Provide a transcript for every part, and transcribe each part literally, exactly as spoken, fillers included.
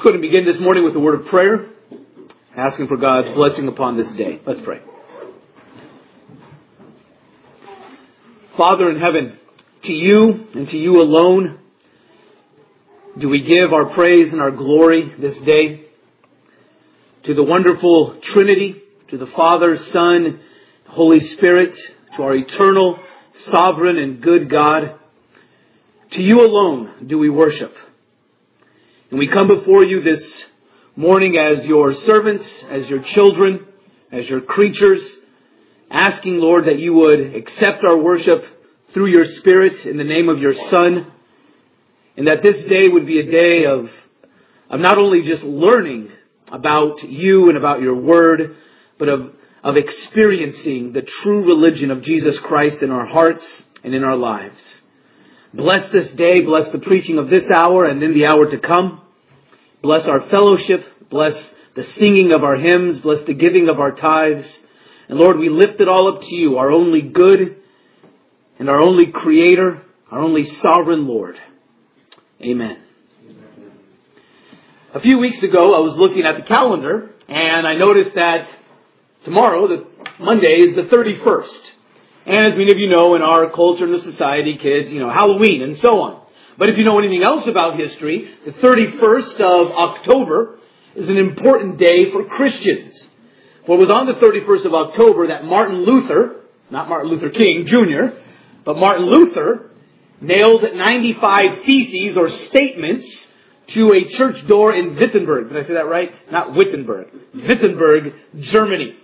Let's go ahead and begin this morning with a word of prayer, asking for God's blessing upon this day. Let's pray. Father in heaven, to you and to you alone do we give our praise and our glory this day. To the wonderful Trinity, to the Father, Son, Holy Spirit, to our eternal, sovereign, and good God. To you alone do we worship. And we come before you this morning as your servants, as your children, as your creatures, asking, Lord, that you would accept our worship through your Spirit in the name of your Son, and that this day would be a day of, of not only just learning about you and about your word, but of, of experiencing the true religion of Jesus Christ in our hearts and in our lives. Bless this day, bless the preaching of this hour and in the hour to come. Bless our fellowship, bless the singing of our hymns, bless the giving of our tithes. And Lord, we lift it all up to you, our only good and our only Creator, our only sovereign Lord. Amen. A few weeks ago, I was looking at the calendar and I noticed that tomorrow, the Monday, is the thirty-first. And as many of you know, in our culture and the society, kids, you know, Halloween and so on. But if you know anything else about history, the thirty-first of October is an important day for Christians. For it was on the thirty-first of October that Martin Luther, not Martin Luther King Junior, but Martin Luther nailed ninety-five theses or statements to a church door in Wittenberg. Did I say that right? Not Wittenberg. Wittenberg, Germany.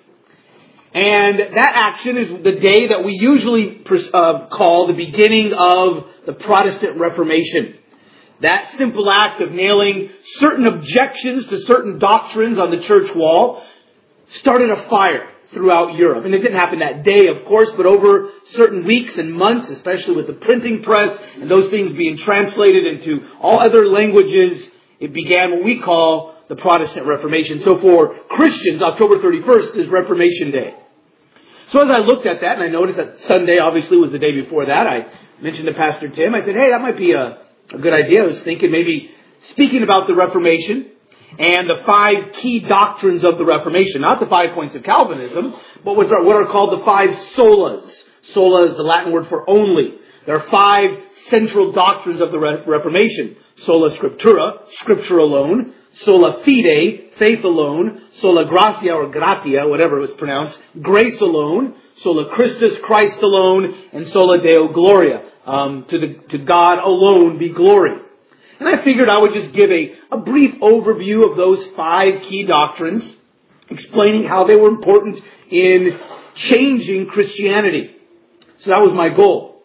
And that action is the day that we usually uh, call the beginning of the Protestant Reformation. That simple act of nailing certain objections to certain doctrines on the church wall started a fire throughout Europe. And it didn't happen that day, of course, but over certain weeks and months, especially with the printing press and those things being translated into all other languages, it began what we call the Protestant Reformation. So for Christians, October thirty-first is Reformation Day. So as I looked at that, and I noticed that Sunday obviously was the day before that, I mentioned to Pastor Tim, I said, hey, that might be a, a good idea. I was thinking maybe speaking about the Reformation and the five key doctrines of the Reformation, not the five points of Calvinism, but what are, what are called the five solas. Sola is the Latin word for only. There are five central doctrines of the Re- Reformation. Sola Scriptura, Scripture alone. Sola Fide, faith alone. Sola Gratia or Gratia, whatever it was pronounced. Grace alone. Sola Christus, Christ alone. And Sola Deo Gloria. Um, to, the, to God alone be glory. And I figured I would just give a, a brief overview of those five key doctrines, explaining how they were important in changing Christianity. So that was my goal.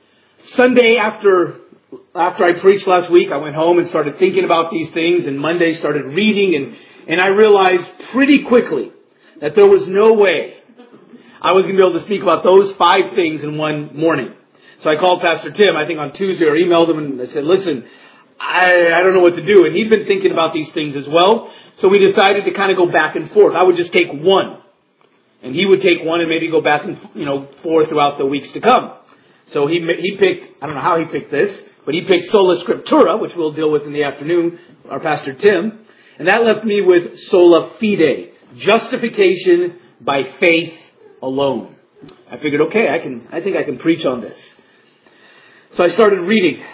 Sunday after after I preached last week, I went home and started thinking about these things, and Monday started reading, and, and I realized pretty quickly that there was no way I was going to be able to speak about those five things in one morning. So I called Pastor Tim, I think on Tuesday, or emailed him, and I said, listen, I, I don't know what to do. And he'd been thinking about these things as well. So we decided to kind of go back and forth. I would just take one. And he would take one and maybe go back and, you know, forth throughout the weeks to come. So he he picked, I don't know how he picked this, but he picked Sola Scriptura, which we'll deal with in the afternoon, our Pastor Tim. And that left me with Sola Fide, justification by faith alone. I figured, okay, I can, I think I can preach on this. So I started reading.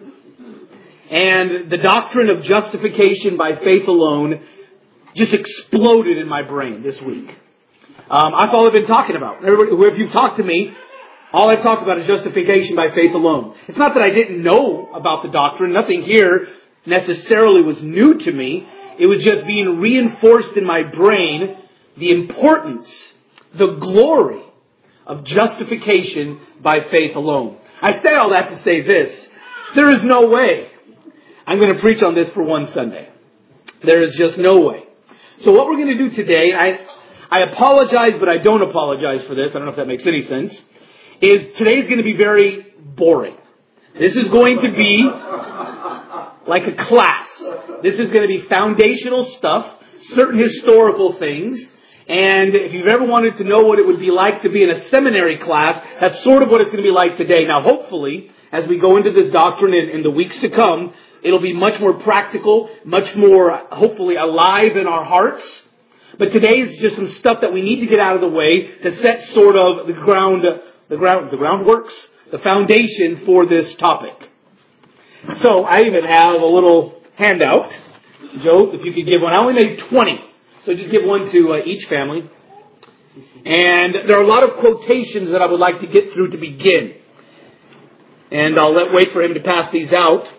And the doctrine of justification by faith alone just exploded in my brain this week. Um, that's all I've been talking about. Everybody, if you've talked to me, all I've talked about is justification by faith alone. It's not that I didn't know about the doctrine. Nothing here necessarily was new to me. It was just being reinforced in my brain the importance, the glory of justification by faith alone. I say all that to say this. There is no way I'm going to preach on this for one Sunday. There is just no way. So what we're going to do today, I I apologize, but I don't apologize for this. I don't know if that makes any sense. Is today's going to be very boring. This is going to be like a class. This is going to be foundational stuff, certain historical things. And if you've ever wanted to know what it would be like to be in a seminary class, that's sort of what it's going to be like today. Now, hopefully, as we go into this doctrine in, in the weeks to come, It'll be much more practical, much more, hopefully, alive in our hearts. But today is just some stuff that we need to get out of the way to set sort of the ground, the ground, the groundworks, the foundation for this topic. So I even have a little handout. Joe, if you could give one. I only made twenty. So just give one to uh, each family. And there are a lot of quotations that I would like to get through to begin. And I'll let wait for him to pass these out.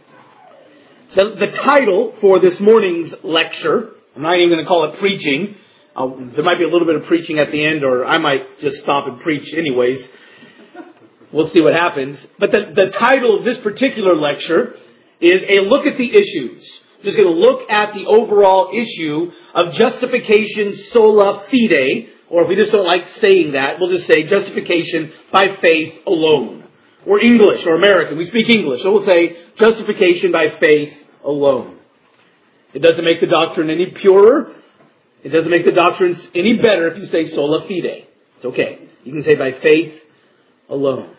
The, the title for this morning's lecture, I'm not even going to call it preaching. I'll, there might be a little bit of preaching at the end, or I might just stop and preach anyways. We'll see what happens. But the, the title of this particular lecture is A Look at the Issues. Just going to look at the overall issue of justification sola fide, or if we just don't like saying that, we'll just say justification by faith alone. Or English or American. We speak English, so we'll say justification by faith alone. It doesn't make the doctrine any purer. It doesn't make the doctrine any better if you say sola fide. It's okay. You can say by faith alone.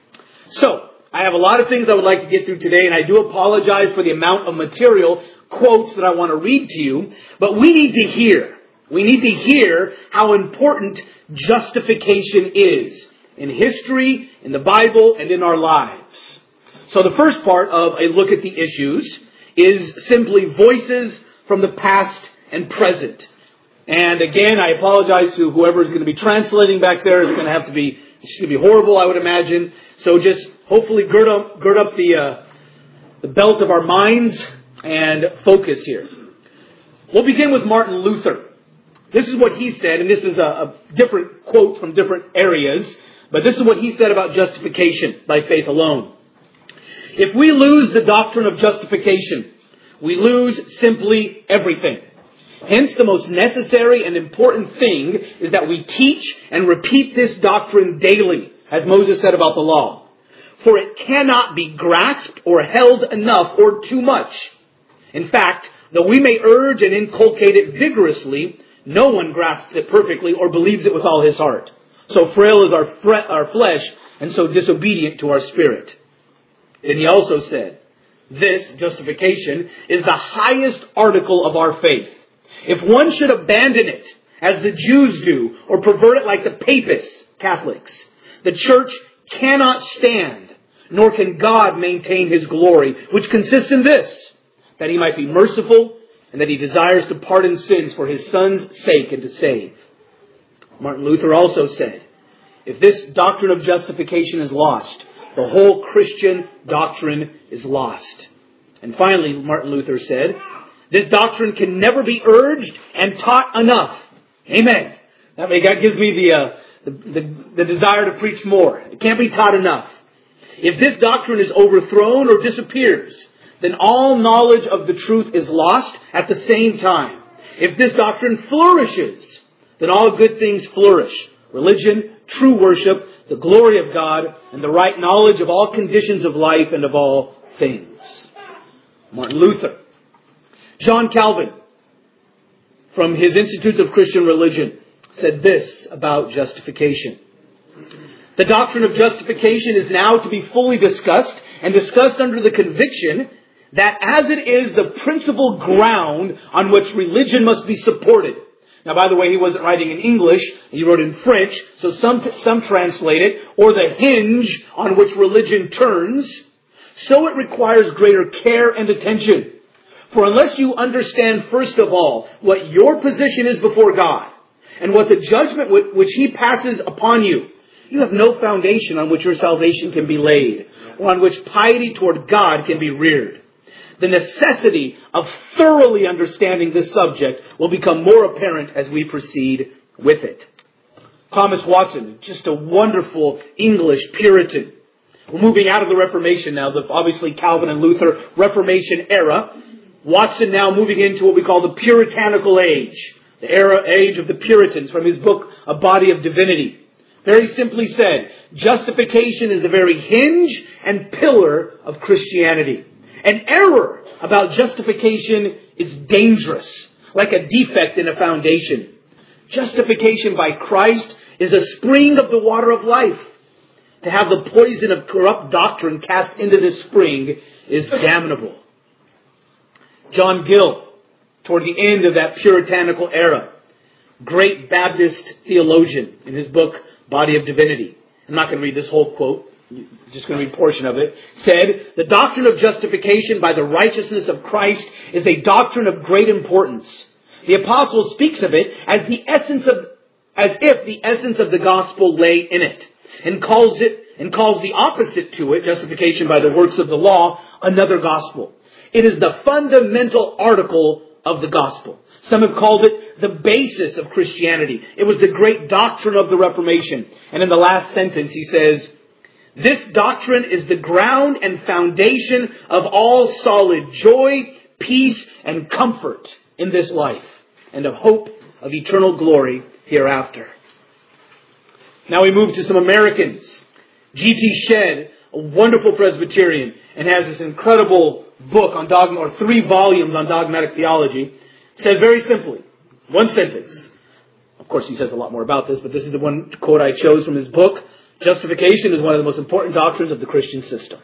So, I have a lot of things I would like to get through today, and I do apologize for the amount of material, quotes that I want to read to you, but we need to hear. We need to hear how important justification is in history, in the Bible, and in our lives. So the first part of A Look at the Issues is simply voices from the past and present. And again, I apologize to whoever is going to be translating back there. It's going to have to be, it's going to be horrible, I would imagine. So just hopefully gird up, gird up the, uh, the belt of our minds and focus here. We'll begin with Martin Luther. This is what he said, and this is a, a different quote from different areas, but this is what he said about justification by faith alone. If we lose the doctrine of justification, we lose simply everything. Hence, the most necessary and important thing is that we teach and repeat this doctrine daily, as Moses said about the law. For it cannot be grasped or held enough or too much. In fact, though we may urge and inculcate it vigorously, no one grasps it perfectly or believes it with all his heart. So frail is our, fre- our flesh, and so disobedient to our spirit. And he also said, this, justification, is the highest article of our faith. If one should abandon it, as the Jews do, or pervert it like the Papists, Catholics, the church cannot stand, nor can God maintain his glory, which consists in this, that he might be merciful, and that he desires to pardon sins for his Son's sake and to save. Martin Luther also said, if this doctrine of justification is lost, the whole Christian doctrine is lost. And finally, Martin Luther said, this doctrine can never be urged and taught enough. Amen. That gives me the, uh, the, the, the desire to preach more. It can't be taught enough. If this doctrine is overthrown or disappears, then all knowledge of the truth is lost at the same time. If this doctrine flourishes, then all good things flourish. Religion, true worship, the glory of God, and the right knowledge of all conditions of life and of all things. Martin Luther. John Calvin, from his Institutes of Christian Religion, said this about justification. The doctrine of justification is now to be fully discussed, and discussed under the conviction that as it is the principal ground on which religion must be supported. Now, by the way, he wasn't writing in English, he wrote in French, so some, some translate it, or the hinge on which religion turns. So it requires greater care and attention. For unless you understand, first of all, what your position is before God, and what the judgment which he passes upon you, you have no foundation on which your salvation can be laid, or on which piety toward God can be reared. The necessity of thoroughly understanding this subject will become more apparent as we proceed with it. Thomas Watson, just a wonderful English Puritan. We're moving out of the Reformation now, the obviously Calvin and Luther Reformation era. Watson now moving into what we call the Puritanical age, the era age of the Puritans, from his book, A Body of Divinity. Very simply said, justification is the very hinge and pillar of Christianity. An error about justification is dangerous, like a defect in a foundation. Justification by Christ is a spring of the water of life. To have the poison of corrupt doctrine cast into this spring is damnable. John Gill, toward the end of that puritanical era, great Baptist theologian, in his book, Body of Divinity. I'm not going to read this whole quote, I'm just going to read a portion of it. Said, the doctrine of justification by the righteousness of Christ is a doctrine of great importance. The apostle speaks of it as the essence of, as if the essence of the gospel lay in it, and calls it, and calls the opposite to it, justification by the works of the law, another gospel. It is the fundamental article of the gospel. Some have called it the basis of Christianity. It was the great doctrine of the Reformation. And in the last sentence he says, this doctrine is the ground and foundation of all solid joy, peace, and comfort in this life, and of hope of eternal glory hereafter. Now we move to some Americans. G T Shedd, a wonderful Presbyterian, and has this incredible book on dogma, or three volumes on dogmatic theology, says very simply, one sentence. Of course, he says a lot more about this, but this is the one quote I chose from his book. Justification is one of the most important doctrines of the Christian system.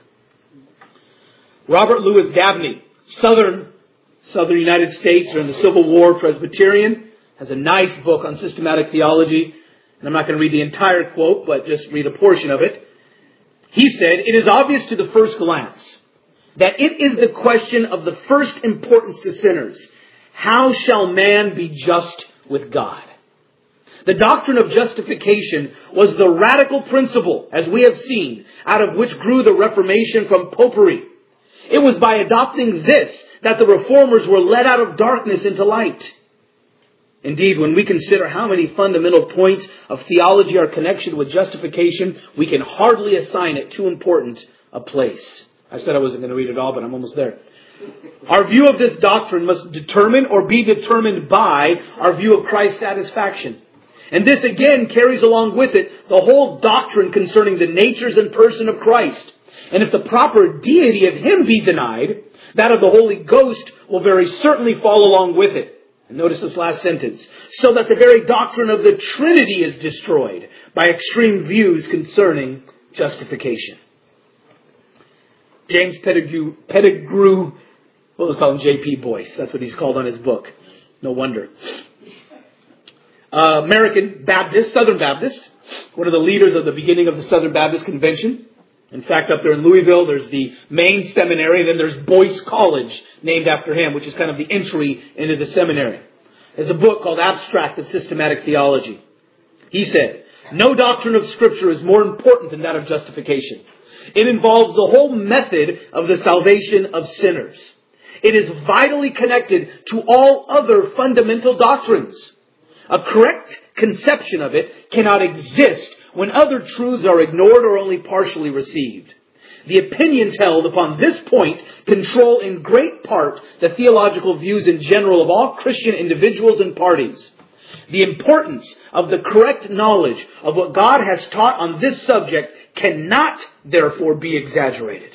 Robert Louis Gabney, Southern, Southern United States during the Civil War Presbyterian, has a nice book on systematic theology. And I'm not going to read the entire quote, but just read a portion of it. He said, it is obvious to the first glance that it is the question of the first importance to sinners. How shall man be just with God? The doctrine of justification was the radical principle, as we have seen, out of which grew the Reformation from popery. It was by adopting this that the reformers were led out of darkness into light. Indeed, when we consider how many fundamental points of theology are connected with justification, we can hardly assign it too important a place. I said I wasn't going to read it all, but I'm almost there. Our view of this doctrine must determine or be determined by our view of Christ's satisfaction. And this again carries along with it the whole doctrine concerning the natures and person of Christ. And if the proper deity of Him be denied, that of the Holy Ghost will very certainly fall along with it. And notice this last sentence. So that the very doctrine of the Trinity is destroyed by extreme views concerning justification. James Pettigrew, Pettigrew what was called J P Boyce. That's what he's called on his book. No wonder. Uh, American Baptist, Southern Baptist, one of the leaders of the beginning of the Southern Baptist Convention. In fact, up there in Louisville, there's the main seminary, and then there's Boyce College, named after him, which is kind of the entry into the seminary. There's a book called Abstract of Systematic Theology. He said, no doctrine of Scripture is more important than that of justification. It involves the whole method of the salvation of sinners. It is vitally connected to all other fundamental doctrines. A correct conception of it cannot exist when other truths are ignored or only partially received. The opinions held upon this point control in great part the theological views in general of all Christian individuals and parties. The importance of the correct knowledge of what God has taught on this subject cannot, therefore, be exaggerated.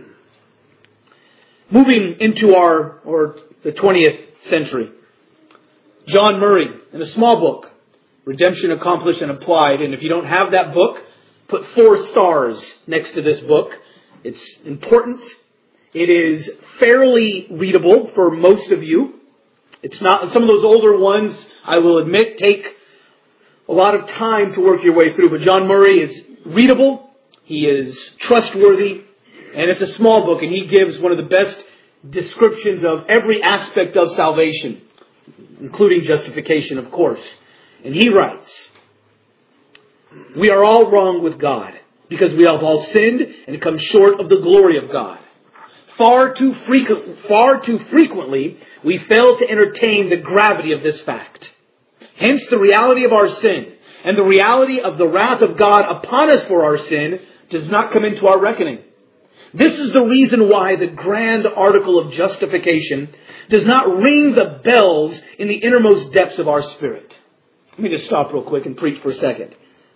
Moving into our, or the twentieth century, John Murray, in a small book, Redemption Accomplished and Applied. And if you don't have that book, put four stars next to this book. It's important. It is fairly readable for most of you. It's not, some of those older ones, I will admit, take a lot of time to work your way through. But John Murray is readable. He is trustworthy. And it's a small book, and he gives one of the best descriptions of every aspect of salvation, including justification, of course. And he writes, we are all wrong with God because we have all sinned and come short of the glory of God. Far too frequent, far too frequently, we fail to entertain the gravity of this fact. Hence, the reality of our sin and the reality of the wrath of God upon us for our sin does not come into our reckoning. This is the reason why the grand article of justification does not ring the bells in the innermost depths of our spirit. Let me just stop real quick and preach for a second.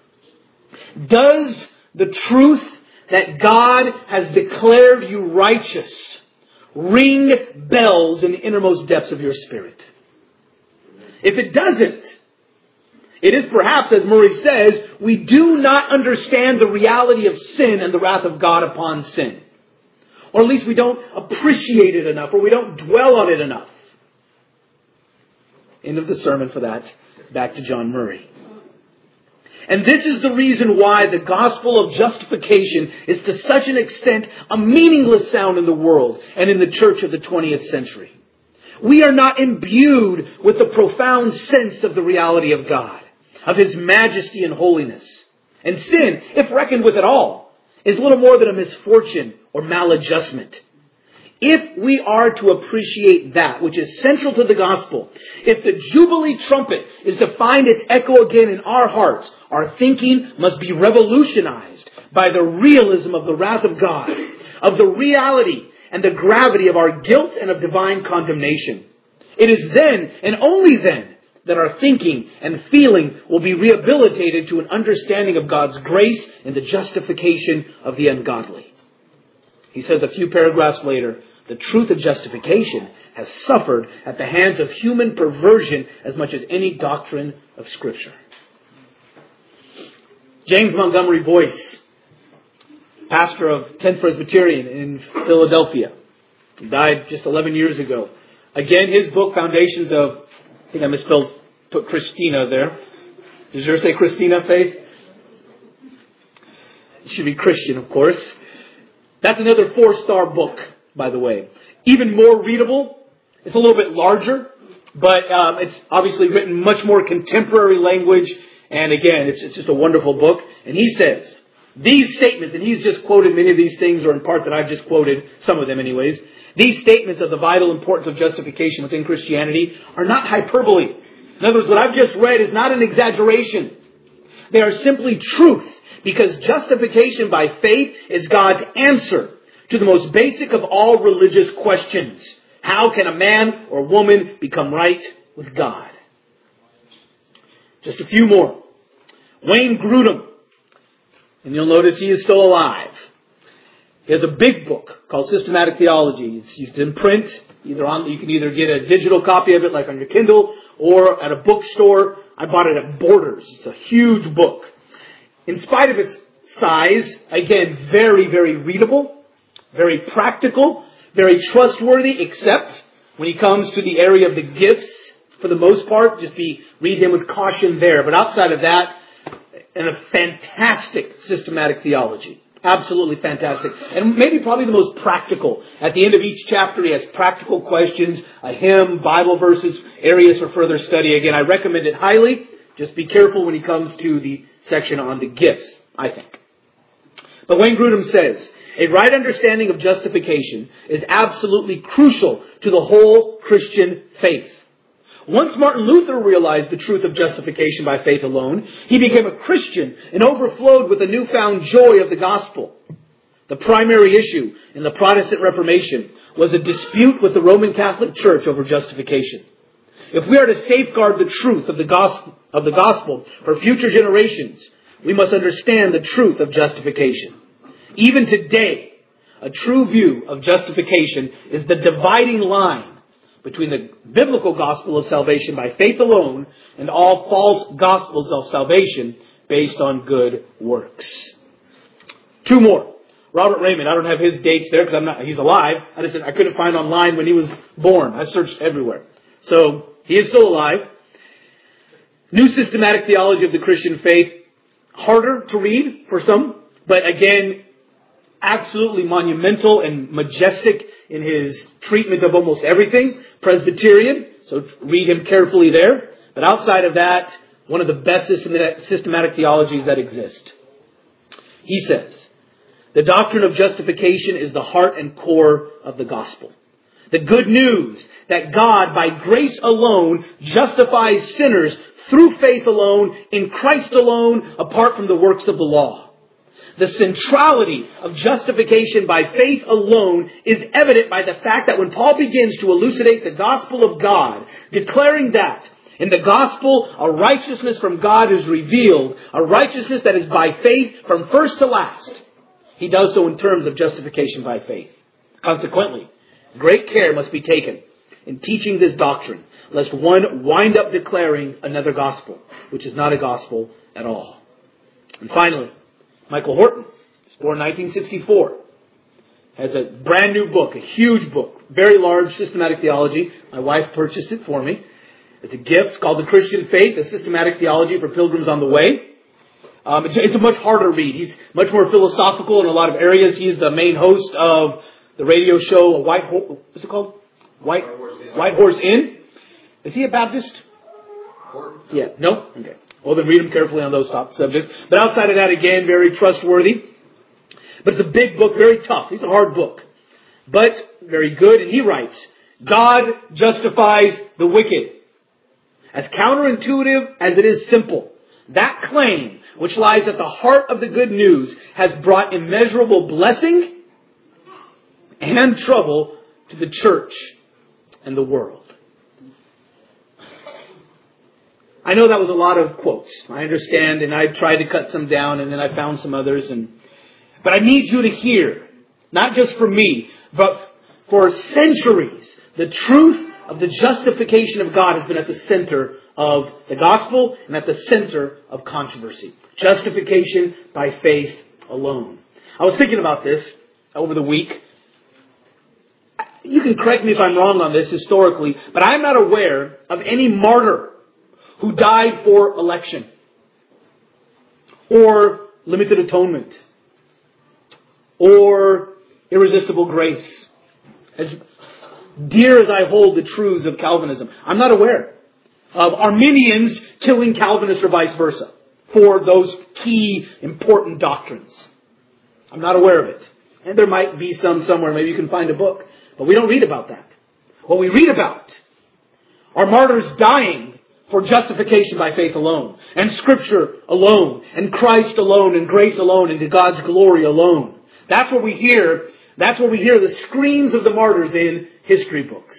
Does the truth that God has declared you righteous ring bells in the innermost depths of your spirit? If it doesn't, it is perhaps, as Murray says, we do not understand the reality of sin and the wrath of God upon sin. Or at least we don't appreciate it enough, or we don't dwell on it enough. End of the sermon for that. Back to John Murray. And this is the reason why the gospel of justification is to such an extent a meaningless sound in the world and in the church of the twentieth century. We are not imbued with the profound sense of the reality of God, of His majesty and holiness. And sin, if reckoned with at all, is little more than a misfortune or maladjustment. If we are to appreciate that which is central to the gospel, if the Jubilee trumpet is to find its echo again in our hearts, our thinking must be revolutionized by the realism of the wrath of God, of the reality and the gravity of our guilt and of divine condemnation. It is then, and only then, that our thinking and feeling will be rehabilitated to an understanding of God's grace and the justification of the ungodly. He says a few paragraphs later, the truth of justification has suffered at the hands of human perversion as much as any doctrine of Scripture. James Montgomery Boyce, pastor of tenth Presbyterian in Philadelphia, he died just eleven years ago. Again, his book, Foundations of, I think I misspelled, put Christina there. Does yours say Christina, Faith? It should be Christian, of course. That's another four-star book, by the way. Even more readable. It's a little bit larger, but um, it's obviously written much more contemporary language. And again, it's, it's just a wonderful book. And he says, these statements, and he's just quoted many of these things, or in part that I've just quoted, some of them anyways. These statements of the vital importance of justification within Christianity are not hyperbole. In other words, what I've just read is not an exaggeration. They are simply truth, because justification by faith is God's answer to the most basic of all religious questions. How can a man or woman become right with God? Just a few more. Wayne Grudem, and you'll notice he is still alive. He has a big book called Systematic Theology. It's, it's in print. Either on, you can either get a digital copy of it like on your Kindle or at a bookstore. I bought it at Borders. It's a huge book. In spite of its size, again, very, very readable, very practical, very trustworthy, except when he comes to the area of the gifts, for the most part, just be read him with caution there. But outside of that, and a fantastic systematic theology. Absolutely fantastic. And maybe probably the most practical. At the end of each chapter, he has practical questions, a hymn, Bible verses, areas for further study. Again, I recommend it highly. Just be careful when he comes to the section on the gifts, I think. But Wayne Grudem says, a right understanding of justification is absolutely crucial to the whole Christian faith. Once Martin Luther realized the truth of justification by faith alone, he became a Christian and overflowed with the newfound joy of the gospel. The primary issue in the Protestant Reformation was a dispute with the Roman Catholic Church over justification. If we are to safeguard the truth of the gospel, of the gospel for future generations, we must understand the truth of justification. Even today, a true view of justification is the dividing line between the biblical gospel of salvation by faith alone and all false gospels of salvation based on good works. Two more. Robert Raymond, I don't have his dates there because I'm not, he's alive. I just I couldn't find online when he was born. I searched everywhere. So, he is still alive. New Systematic Theology of the Christian Faith. Harder to read for some, but again, absolutely monumental and majestic in his treatment of almost everything. Presbyterian, so read him carefully there. But outside of that, one of the best systematic theologies that exist. He says, the doctrine of justification is the heart and core of the gospel. The good news that God, by grace alone, justifies sinners through faith alone, in Christ alone, apart from the works of the law. The centrality of justification by faith alone is evident by the fact that when Paul begins to elucidate the gospel of God, declaring that in the gospel a righteousness from God is revealed, a righteousness that is by faith from first to last, he does so in terms of justification by faith. Consequently, great care must be taken in teaching this doctrine, lest one wind up declaring another gospel, which is not a gospel at all. And finally, Michael Horton was born in nineteen sixty-four. has a brand new book, a huge book, very large, Systematic Theology. My wife purchased it for me. It's a gift. It's called The Christian Faith, a Systematic Theology for Pilgrims on the Way. Um, it's, it's a much harder read. He's much more philosophical in a lot of areas. He's the main host of the radio show, White Horse, what's it called? White, White Horse Inn. White Horse Inn. Is he a Baptist? Yeah. No? Okay. Well, then read him carefully on those top subjects. But outside of that, again, very trustworthy. But it's a big book, very tough. It's a hard book. But very good. And he writes, God justifies the wicked. As counterintuitive as it is simple, that claim, which lies at the heart of the good news, has brought immeasurable blessing and trouble to the church and the world. I know that was a lot of quotes. I understand, and I tried to cut some down, and then I found some others. And but I need you to hear, not just for me, but for centuries, the truth of the justification of God has been at the center of the gospel and at the center of controversy. Justification by faith alone. I was thinking about this over the week. You can correct me if I'm wrong on this historically, but I'm not aware of any martyr who died for election or limited atonement or irresistible grace. As dear as I hold the truths of Calvinism, I'm not aware of Arminians killing Calvinists or vice versa for those key important doctrines. I'm not aware of it. And there might be some somewhere. Maybe you can find a book. But we don't read about that. What we read about are martyrs dying for justification by faith alone, and Scripture alone, and Christ alone, and grace alone, and to God's glory alone. That's what we hear. That's what we hear the screams of the martyrs in history books.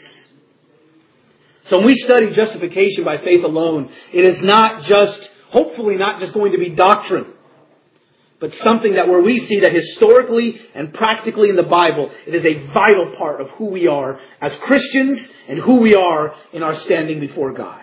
So when we study justification by faith alone, it is not just, hopefully not just going to be doctrine, but something that where we see that historically and practically in the Bible, it is a vital part of who we are as Christians and who we are in our standing before God.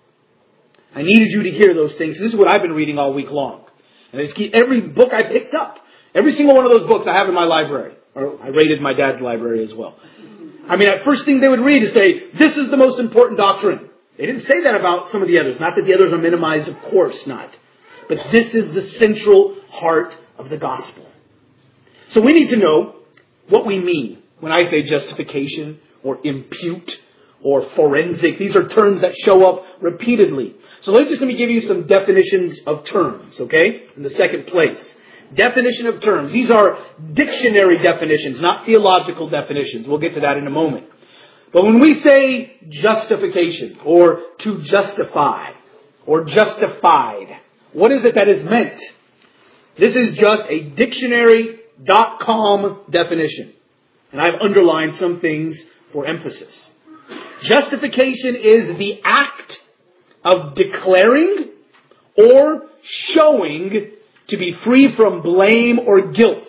I needed you to hear those things. This is what I've been reading all week long. And I just keep every book I picked up. Every single one of those books I have in my library. Or I raided my dad's library as well. I mean, the first thing they would read is say, this is the most important doctrine. They didn't say that about some of the others. Not that the others are minimized, of course not. But this is the central heart of the gospel. So we need to know what we mean when I say justification or impute or forensic. These are terms that show up repeatedly. So let me just let me give you some definitions of terms, okay? In the second place. Definition of terms. These are dictionary definitions, not theological definitions. We'll get to that in a moment. But when we say justification or to justify or justified, what is it that is meant? This is just a dictionary dot com definition. And I've underlined some things for emphasis. Justification is the act of declaring or showing to be free from blame or guilt,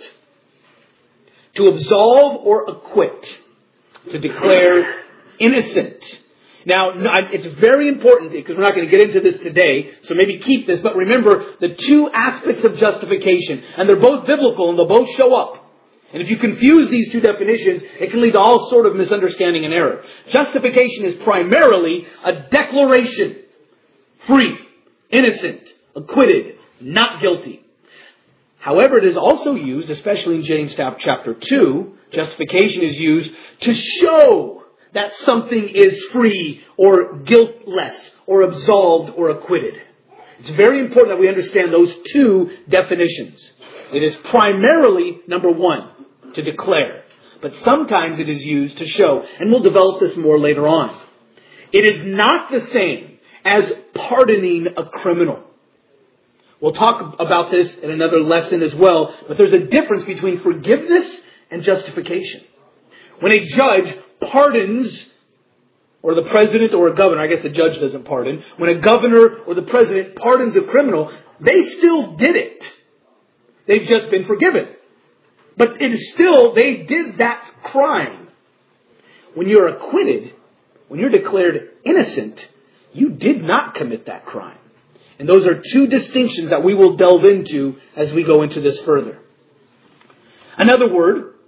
to absolve or acquit, to declare innocent. Now, it's very important because we're not going to get into this today, so maybe keep this, but remember the two aspects of justification, and they're both biblical and they'll both show up. And if you confuse these two definitions, it can lead to all sort of misunderstanding and error. Justification is primarily a declaration. Free, innocent, acquitted, not guilty. However, it is also used, especially in James chapter two, justification is used to show that something is free or guiltless or absolved or acquitted. It's very important that we understand those two definitions. It is primarily, number one, to declare. But sometimes it is used to show. And we'll develop this more later on. It is not the same as pardoning a criminal. We'll talk about this in another lesson as well. But there's a difference between forgiveness and justification. When a judge pardons, or the president or a governor, I guess the judge doesn't pardon. When a governor or the president pardons a criminal, they still did it. They've just been forgiven. But it is still, they did that crime. When you're acquitted, when you're declared innocent, you did not commit that crime. And those are two distinctions that we will delve into as we go into this further. Another word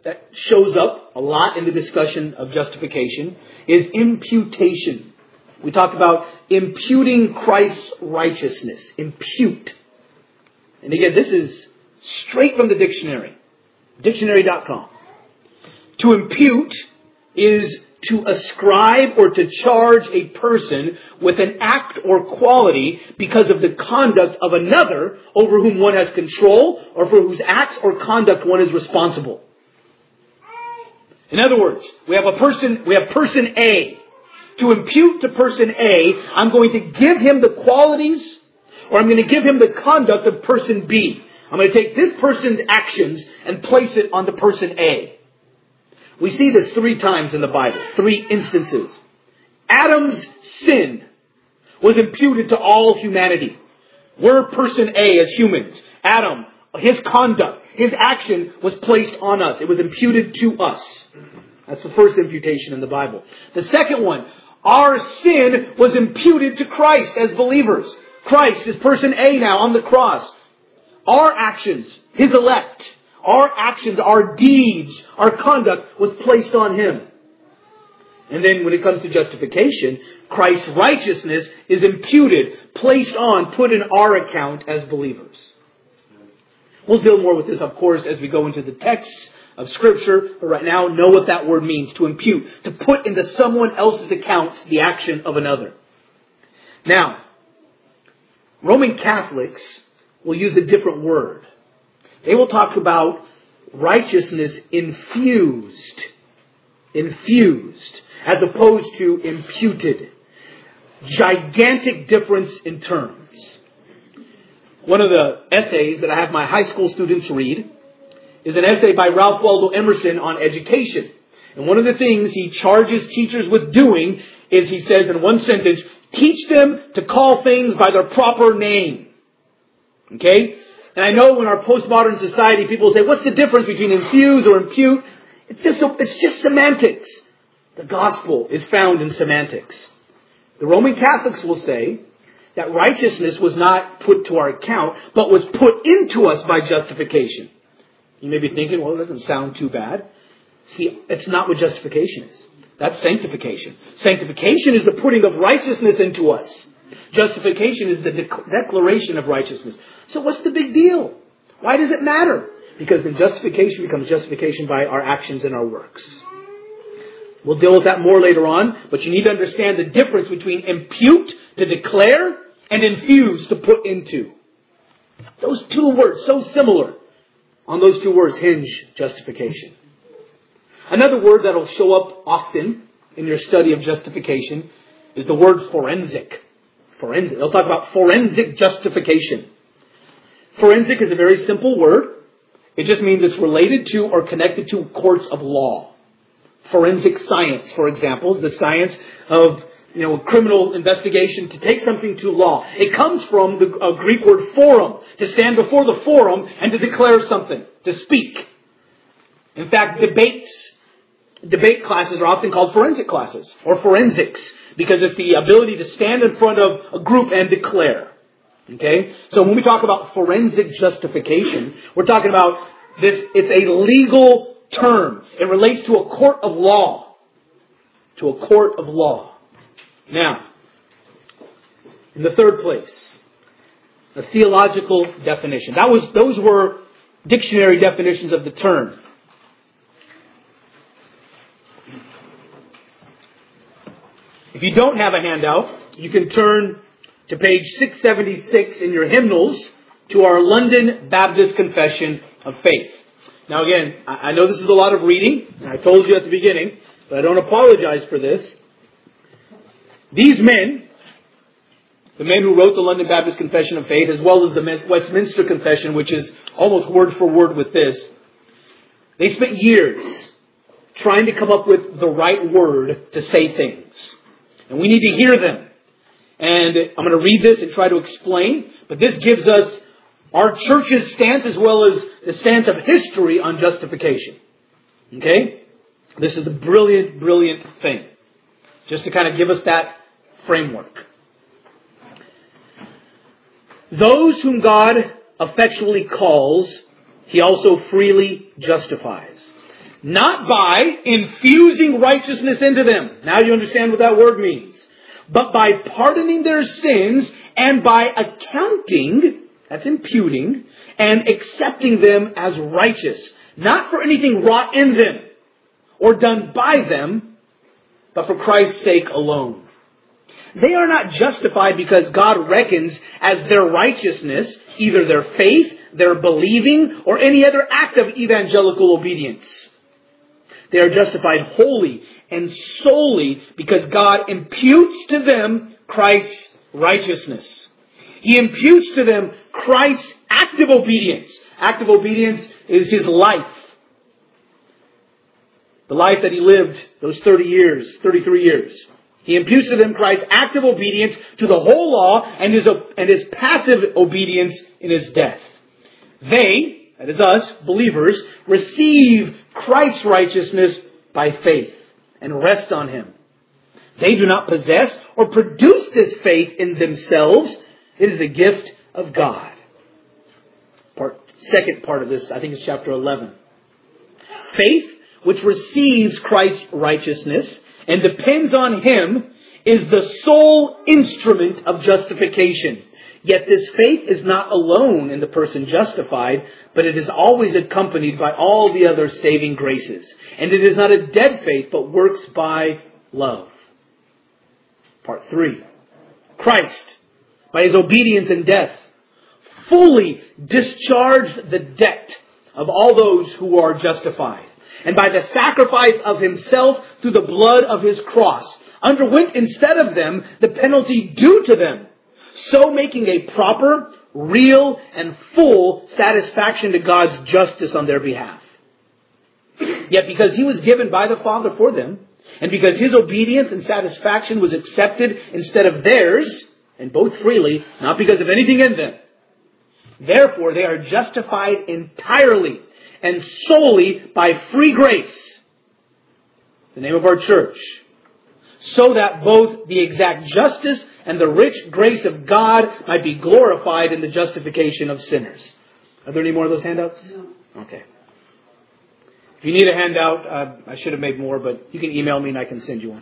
that shows up a lot in the discussion of justification is imputation. We talked about imputing Christ's righteousness. Impute. And again, this is straight from the dictionary. Dictionary dot com. To impute is to ascribe or to charge a person with an act or quality because of the conduct of another over whom one has control or for whose acts or conduct one is responsible. In other words, we have a person, we have person A. To impute to person A, I'm going to give him the qualities or I'm going to give him the conduct of person B. I'm going to take this person's actions and place it onto person A. We see this three times in the Bible, three instances. Adam's sin was imputed to all humanity. We're person A as humans. Adam, his conduct, his action was placed on us. It was imputed to us. That's the first imputation in the Bible. The second one, our sin was imputed to Christ as believers. Christ is person A now on the cross. Our actions, his elect, our actions, our deeds, our conduct was placed on him. And then when it comes to justification, Christ's righteousness is imputed, placed on, put in our account as believers. We'll deal more with this, of course, as we go into the texts of Scripture. But right now, know what that word means, to impute. To put into someone else's accounts the action of another. Now, Roman Catholics will use a different word. They will talk about righteousness infused. Infused. As opposed to imputed. Gigantic difference in terms. One of the essays that I have my high school students read is an essay by Ralph Waldo Emerson on education. And one of the things he charges teachers with doing is, he says in one sentence, teach them to call things by their proper name. Okay? And I know in our postmodern society, people say, what's the difference between infuse or impute? It's just, it's just semantics. The gospel is found in semantics. The Roman Catholics will say that righteousness was not put to our account, but was put into us by justification. You may be thinking, well, it doesn't sound too bad. See, it's not what justification is. That's sanctification. Sanctification is the putting of righteousness into us. Justification is the de- declaration of righteousness. So what's the big deal? Why does it matter? Because then justification becomes justification by our actions and our works. We'll deal with that more later on, but you need to understand the difference between impute, to declare, and infuse, to put into. Those two words, so similar. On those two words hinge justification. Another word that will show up often in your study of justification is the word forensic. Forensic. They'll talk about forensic justification. Forensic is a very simple word. It just means it's related to or connected to courts of law. Forensic science, for example, is the science of, you know, criminal investigation, to take something to law. It comes from the uh, Greek word forum, to stand before the forum and to declare something, to speak. In fact, debates, debate classes are often called forensic classes, or forensics, because it's the ability to stand in front of a group and declare. Okay? So when we talk about forensic justification, we're talking about this, it's a legal term. It relates to a court of law. To a court of law. Now, in the third place, a theological definition. That was, those were dictionary definitions of the term. If you don't have a handout, you can turn to page six seventy-six in your hymnals to our London Baptist Confession of Faith. Now again, I know this is a lot of reading, and I told you at the beginning, but I don't apologize for this. These men, the men who wrote the London Baptist Confession of Faith, as well as the Westminster Confession, which is almost word for word with this, they spent years trying to come up with the right word to say things. And we need to hear them. And I'm going to read this and try to explain, but this gives us our church's stance as well as the stance of history on justification. Okay? This is a brilliant, brilliant thing. Just to kind of give us that framework. Those whom God effectually calls, He also freely justifies. not by infusing righteousness into them. Now you understand what that word means. But by pardoning their sins and by accounting, that's imputing, and accepting them as righteous. Not for anything wrought in them or done by them, but for Christ's sake alone. They are not justified because God reckons as their righteousness either their faith, their believing, or any other act of evangelical obedience. They are justified wholly and solely because God imputes to them Christ's righteousness. He imputes to them Christ's active obedience. Active obedience is His life. The life that He lived those thirty years, thirty-three years. He imputes to them Christ's active obedience to the whole law and his, and his passive obedience in His death. They, that is us, believers, receive Christ's righteousness by faith and rest on Him. They do not possess or produce this faith in themselves. It is the gift of God. Part, second part of this, I think, is chapter eleven. Faith, which receives Christ's righteousness and depends on Him, is the sole instrument of justification. Yet this faith is not alone in the person justified, but it is always accompanied by all the other saving graces. And it is not a dead faith, but works by love. Part three. Christ, by His obedience and death, fully discharged the debt of all those who are justified. And by the sacrifice of Himself through the blood of His cross, underwent instead of them the penalty due to them, so making a proper, real, and full satisfaction to God's justice on their behalf. Yet because He was given by the Father for them, and because His obedience and satisfaction was accepted instead of theirs, and both freely, not because of anything in them, therefore they are justified entirely and solely by free grace, the name of our church, so that both the exact justice and the rich grace of God might be glorified in the justification of sinners. Are there any more of those handouts? No. Okay. If you need a handout, uh, I should have made more, but you can email me and I can send you one.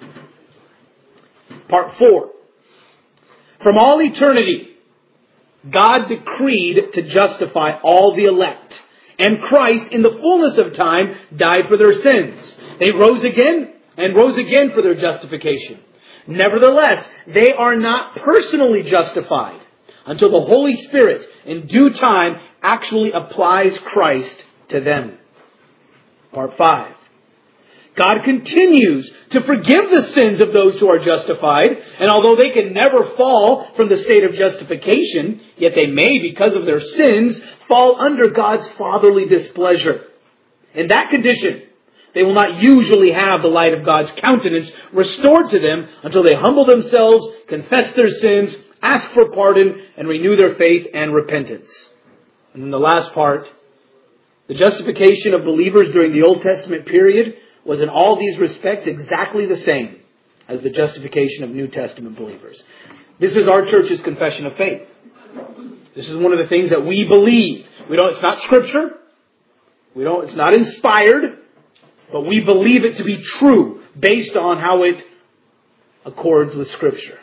Part four. From all eternity, God decreed to justify all the elect. And Christ, in the fullness of time, died for their sins. They rose again and rose again for their justification. Nevertheless, they are not personally justified until the Holy Spirit, in due time, actually applies Christ to them. Part five. God continues to forgive the sins of those who are justified, and although they can never fall from the state of justification, yet they may, because of their sins, fall under God's fatherly displeasure. In that condition, they will not usually have the light of God's countenance restored to them until they humble themselves, confess their sins, ask for pardon, and renew their faith and repentance. And then the last part, the justification of believers during the Old Testament period was in all these respects exactly the same as the justification of New Testament believers. This is our church's confession of faith. This is one of the things that we believe. We don't, it's not scripture. We don't, it's not inspired, but we believe it to be true based on how it accords with scripture.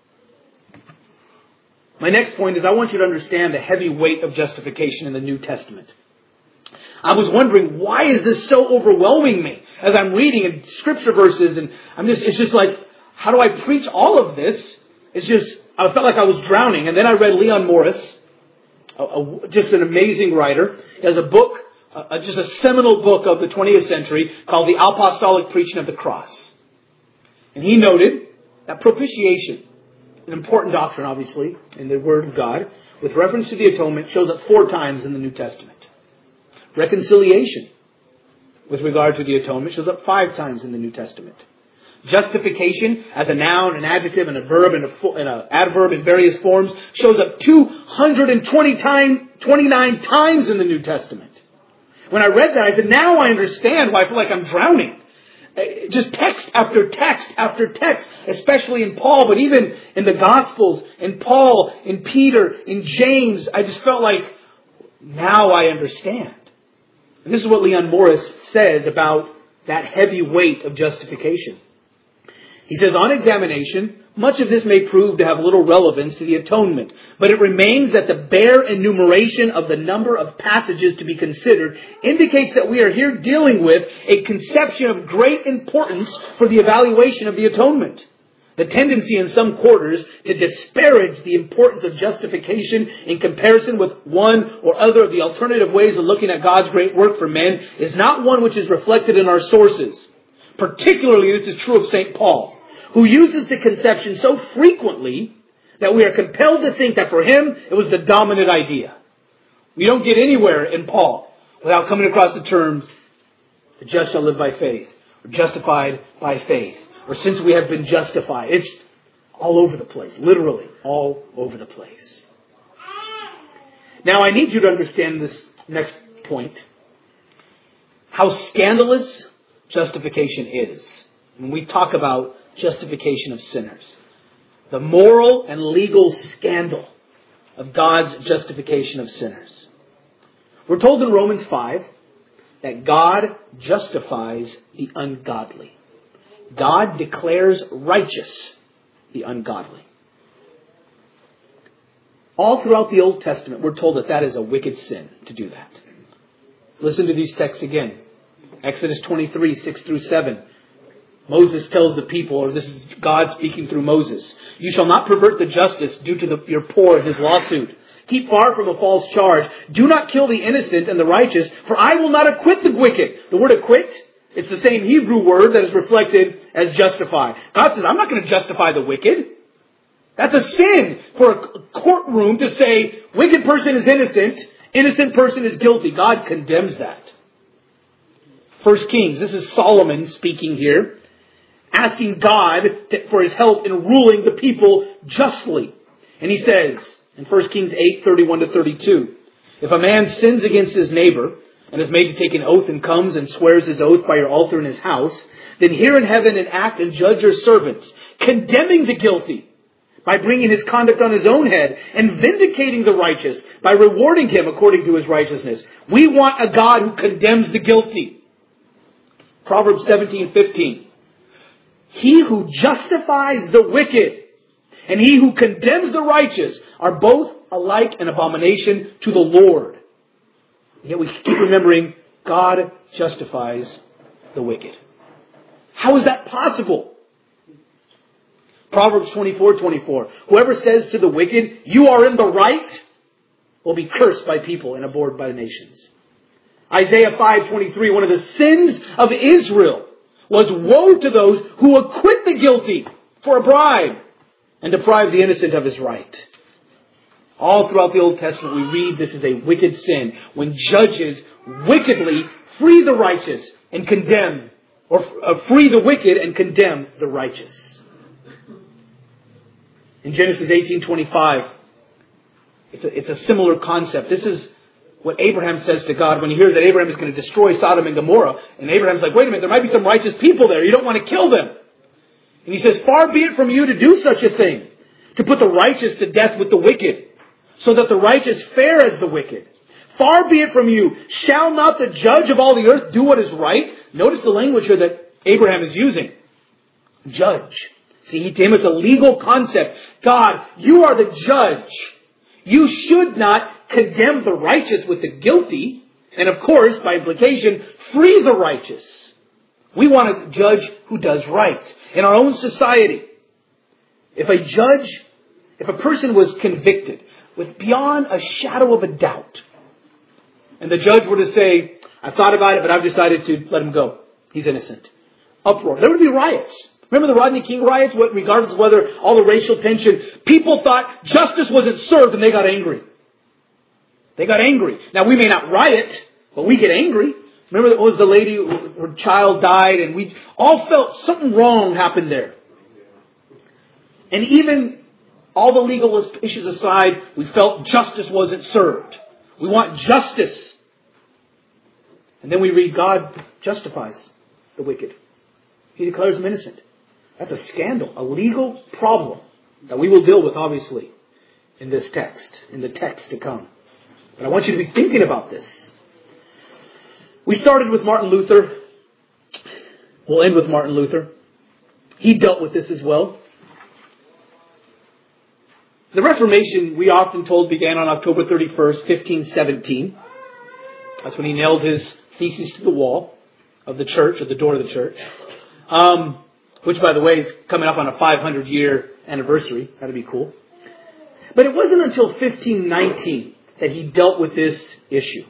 My next point is I want you to understand the heavy weight of justification in the New Testament. I was wondering, why is this so overwhelming me as I'm reading in scripture verses, and I'm just, it's just like, how do I preach all of this? It's just, I felt like I was drowning. And then I read Leon Morris, a, a, just an amazing writer. He has a book, a, just a seminal book of the twentieth century called The Apostolic Preaching of the Cross. And he noted that propitiation, an important doctrine obviously in the Word of God, with reference to the atonement, shows up four times in the New Testament. Reconciliation, with regard to the atonement, shows up five times in the New Testament. Justification, as a noun, an adjective, and a verb, and an adverb in various forms, shows up two hundred twenty-nine times in the New Testament. When I read that, I said, now I understand why I feel like I'm drowning. Just text after text after text, especially in Paul, but even in the Gospels, in Paul, in Peter, in James, I just felt like, now I understand. This is what Leon Morris says about that heavy weight of justification. He says, on examination, much of this may prove to have little relevance to the atonement, but it remains that the bare enumeration of the number of passages to be considered indicates that we are here dealing with a conception of great importance for the evaluation of the atonement. The tendency in some quarters to disparage the importance of justification in comparison with one or other of the alternative ways of looking at God's great work for men is not one which is reflected in our sources. Particularly, this is true of Saint Paul, who uses the conception so frequently that we are compelled to think that for him it was the dominant idea. We don't get anywhere in Paul without coming across the terms, the just shall live by faith, or justified by faith, or since we have been justified. It's all over the place, literally all over the place. Now I need you to understand this next point, how scandalous justification is. When we talk about justification of sinners, the moral and legal scandal of God's justification of sinners. We're told in Romans five that God justifies the ungodly. God declares righteous the ungodly. All throughout the Old Testament, we're told that that is a wicked sin to do that. Listen to these texts again. Exodus twenty-three, six through seven. Moses tells the people, or this is God speaking through Moses, you shall not pervert the justice due to the, your poor in his lawsuit. Keep far from a false charge. Do not kill the innocent and the righteous, for I will not acquit the wicked. The word acquit, it's the same Hebrew word that is reflected as justify. God says, I'm not going to justify the wicked. That's a sin for a courtroom to say, wicked person is innocent, innocent person is guilty. God condemns that. First Kings, this is Solomon speaking here, asking God to, for his help in ruling the people justly. And he says in First Kings eight, thirty-one to thirty-two, if a man sins against his neighbor and is made to take an oath and comes and swears his oath by your altar in his house, then hear in heaven and act and judge your servants, condemning the guilty by bringing his conduct on his own head and vindicating the righteous by rewarding him according to his righteousness. We want a God who condemns the guilty. Proverbs seventeen, fifteen. He who justifies the wicked and he who condemns the righteous are both alike an abomination to the Lord. Yet we keep remembering God justifies the wicked. How is that possible? Proverbs twenty-four, twenty-four. Whoever says to the wicked, you are in the right, will be cursed by people and abhorred by the nations. Isaiah five, twenty-three. One of the sins of Israel was woe to those who acquit the guilty for a bribe and deprive the innocent of his right. All throughout the Old Testament we read this is a wicked sin when judges wickedly free the righteous and condemn, or uh, free the wicked and condemn the righteous. In Genesis eighteen twenty-five, it's a, it's a similar concept. This is what Abraham says to God when he hears that Abraham is going to destroy Sodom and Gomorrah. And Abraham's like, wait a minute, there might be some righteous people there. You don't want to kill them. And he says, far be it from you to do such a thing, to put the righteous to death with the wicked, so that the righteous fare as the wicked. Far be it from you. Shall not the judge of all the earth do what is right? Notice the language here that Abraham is using. Judge. See, to him it's a legal concept. God, you are the judge. You should not condemn the righteous with the guilty, and of course, by implication, free the righteous. We want a judge who does right. In our own society, if a judge, if a person was convicted with beyond a shadow of a doubt, and the judge were to say, I've thought about it, but I've decided to let him go. He's innocent. Uproar. There would be riots. Remember the Rodney King riots? Regardless of whether all the racial tension, people thought justice wasn't served and they got angry. They got angry. Now we may not riot, but we get angry. Remember that was the lady, her child died, and we all felt something wrong happened there. And even all the legal issues aside, we felt justice wasn't served. We want justice. And then we read God justifies the wicked. He declares them innocent. That's a scandal, a legal problem that we will deal with, obviously, in this text, in the text to come. But I want you to be thinking about this. We started with Martin Luther. We'll end with Martin Luther. He dealt with this as well. The Reformation, we often told, began on October thirty-first, fifteen seventeen. That's when he nailed his thesis to the wall of the church, or the door of the church. Um, which, by the way, is coming up on a five hundred year anniversary. That'd be cool. But it wasn't until fifteen nineteen that he dealt with this issue.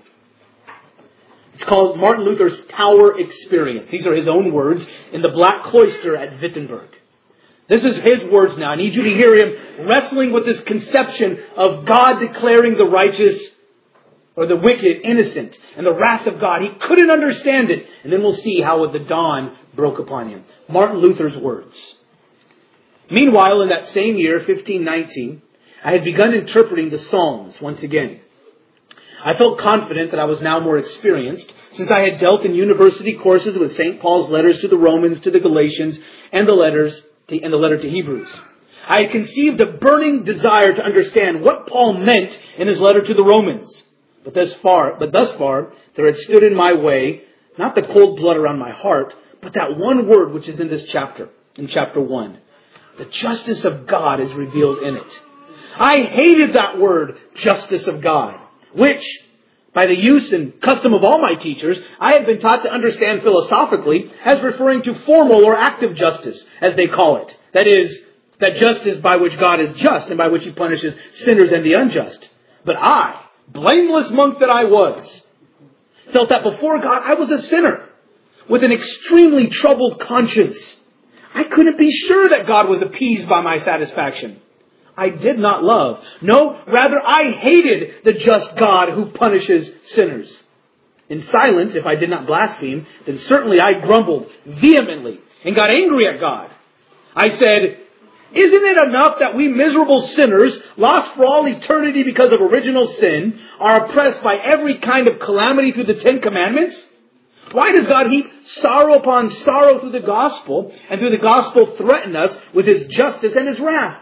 It's called Martin Luther's Tower Experience. These are his own words in the Black Cloister at Wittenberg. This is his words now. I need you to hear him wrestling with this conception of God declaring the righteous or the wicked innocent and the wrath of God. He couldn't understand it. And then we'll see how the dawn broke upon him. Martin Luther's words. Meanwhile, in that same year, fifteen nineteen, I had begun interpreting the Psalms once again. I felt confident that I was now more experienced, since I had dealt in university courses with Saint Paul's letters to the Romans, to the Galatians, and the letters to, and the letter to Hebrews. I had conceived a burning desire to understand what Paul meant in his letter to the Romans. But thus far, but thus far, there had stood in my way, not the cold blood around my heart, but that one word which is in this chapter, in chapter one. The justice of God is revealed in it. I hated that word, justice of God, which, by the use and custom of all my teachers, I had been taught to understand philosophically as referring to formal or active justice, as they call it. That is, that justice by which God is just and by which He punishes sinners and the unjust. But I, blameless monk that I was, felt that before God I was a sinner with an extremely troubled conscience. I couldn't be sure that God was appeased by my satisfaction. I did not love. No, rather I hated the just God who punishes sinners. In silence, if I did not blaspheme, then certainly I grumbled vehemently and got angry at God. I said, isn't it enough that we miserable sinners, lost for all eternity because of original sin, are oppressed by every kind of calamity through the Ten Commandments? Why does God heap sorrow upon sorrow through the gospel, and through the gospel threaten us with His justice and His wrath?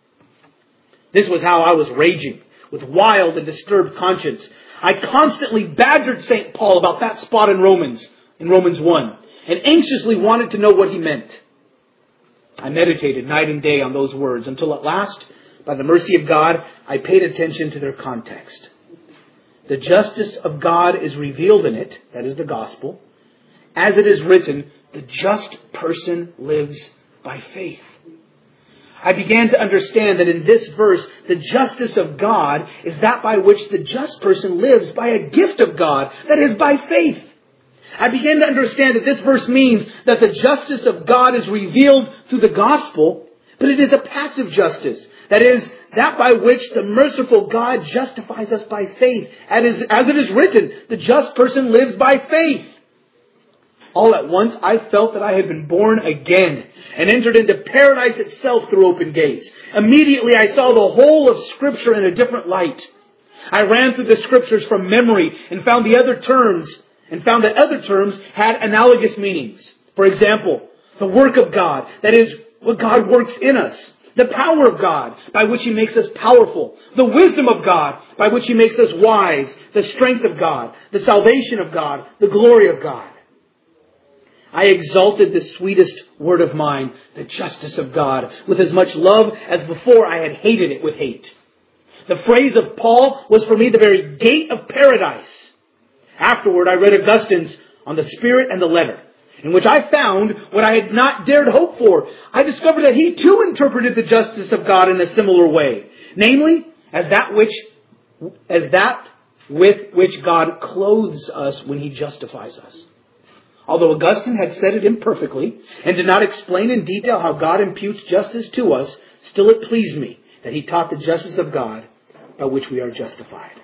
This was how I was raging, with wild and disturbed conscience. I constantly badgered Saint Paul about that spot in Romans, in Romans one, and anxiously wanted to know what he meant. I meditated night and day on those words until at last, by the mercy of God, I paid attention to their context. The justice of God is revealed in it, that is the gospel. As it is written, the just person lives by faith. I began to understand that in this verse, the justice of God is that by which the just person lives by a gift of God, that is by faith. I began to understand that this verse means that the justice of God is revealed through the gospel, but it is a passive justice. That is, that by which the merciful God justifies us by faith. As it is written, the just person lives by faith. All at once, I felt that I had been born again and entered into paradise itself through open gates. Immediately, I saw the whole of Scripture in a different light. I ran through the Scriptures from memory and found the other terms, and found that other terms had analogous meanings. For example, the work of God, that is, what God works in us. The power of God, by which He makes us powerful. The wisdom of God, by which He makes us wise. The strength of God, the salvation of God, the glory of God. I exalted the sweetest word of mine, the justice of God, with as much love as before I had hated it with hate. The phrase of Paul was for me the very gate of paradise. Afterward, I read Augustine's On the Spirit and the Letter, in which I found what I had not dared hope for. I discovered that he too interpreted the justice of God in a similar way, namely, as that which, as that with which God clothes us when He justifies us. Although Augustine had said it imperfectly and did not explain in detail how God imputes justice to us, still it pleased me that he taught the justice of God by which we are justified.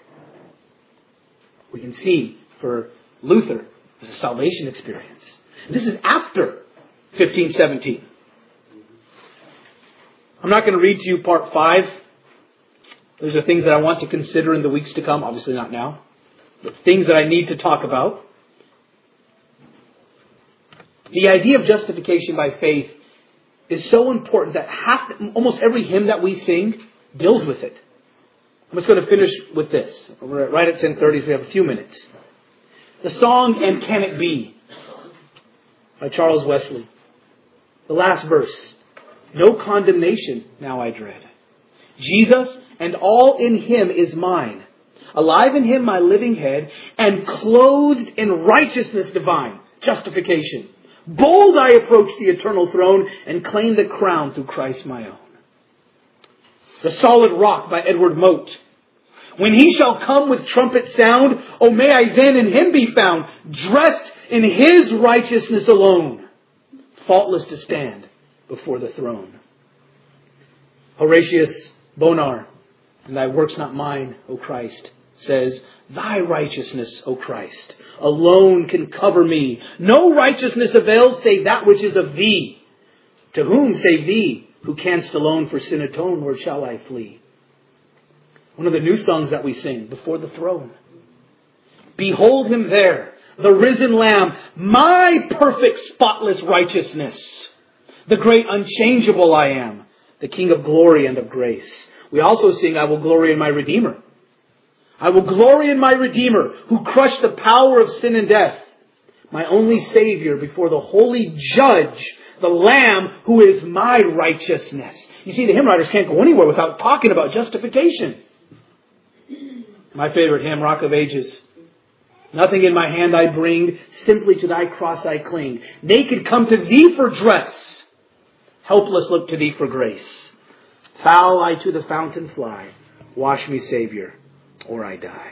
We can see for Luther, it was a salvation experience. This is after fifteen seventeen. I'm not going to read to you part five. Those are things that I want to consider in the weeks to come. Obviously not now. But things that I need to talk about. The idea of justification by faith is so important that half, almost every hymn that we sing deals with it. I'm just going to finish with this. We're right at ten thirty, so we have a few minutes. The song, And Can It Be? By Charles Wesley. The last verse. No condemnation now I dread. Jesus and all in Him is mine. Alive in Him my living head, and clothed in righteousness divine. Justification. Bold I approach the eternal throne and claim the crown through Christ my own. The Solid Rock by Edward Mote. When He shall come with trumpet sound, oh may I then in Him be found, dressed in His righteousness alone, faultless to stand before the throne. Horatius Bonar, and thy works not mine, O Christ, says, thy righteousness, O Christ, alone can cover me. No righteousness avails save that which is of thee. To whom save thee, who canst alone for sin atone, where shall I flee? One of the new songs that we sing, Before the Throne. Behold Him there, the risen Lamb, my perfect spotless righteousness. The great unchangeable I am, the King of glory and of grace. We also sing, I will glory in my Redeemer. I will glory in my Redeemer, who crushed the power of sin and death. My only Savior before the holy Judge, the Lamb who is my righteousness. You see, the hymn writers can't go anywhere without talking about justification. My favorite hymn, Rock of Ages. Nothing in my hand I bring, simply to thy cross I cling. Naked come to thee for dress, helpless look to thee for grace. Foul I to the fountain fly, wash me, Savior, or I die.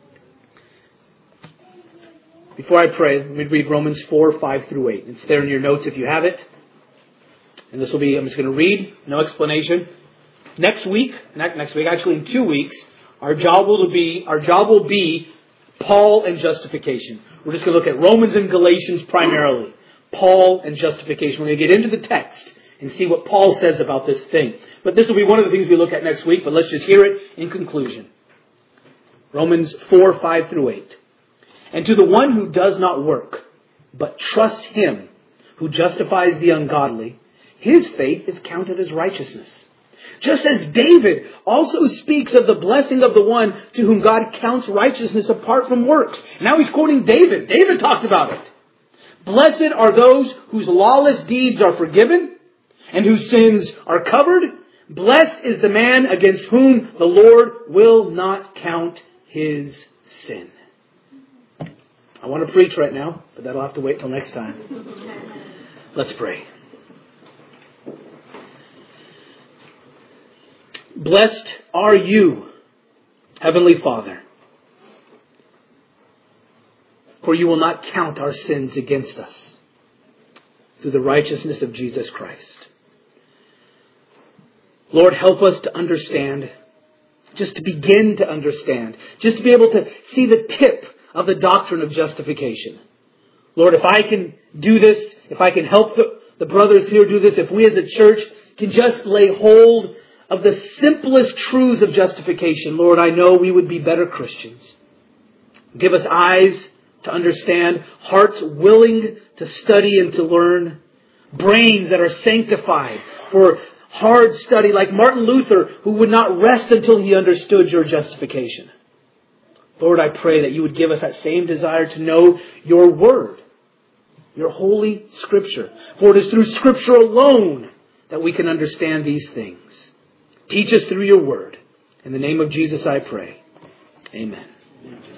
Before I pray, let me read Romans four, five through eight. It's there in your notes if you have it. And this will be, I'm just going to read, no explanation. Next week, next week, actually in two weeks, our job will be, our job will be Paul and justification. We're just going to look at Romans and Galatians primarily. Paul and justification. We're going to get into the text and see what Paul says about this thing. But this will be one of the things we look at next week, but let's just hear it in conclusion. Romans four, five through eight. And to the one who does not work, but trusts Him who justifies the ungodly, his faith is counted as righteousness. Just as David also speaks of the blessing of the one to whom God counts righteousness apart from works. Now he's quoting David. David talked about it. Blessed are those whose lawless deeds are forgiven and whose sins are covered. Blessed is the man against whom the Lord will not count his sin. I want to preach right now, but that'll have to wait till next time. Let's pray. Blessed are you, Heavenly Father, for you will not count our sins against us through the righteousness of Jesus Christ. Lord, help us to understand, just to begin to understand, just to be able to see the tip of the doctrine of justification. Lord, if I can do this, if I can help the, the brothers here do this, if we as a church can just lay hold of the simplest truths of justification, Lord, I know we would be better Christians. Give us eyes to understand, hearts willing to study and to learn, brains that are sanctified for hard study, like Martin Luther, who would not rest until he understood your justification. Lord, I pray that you would give us that same desire to know your word, your holy Scripture. For it is through Scripture alone that we can understand these things. Teach us through your word. In the name of Jesus I pray. Amen.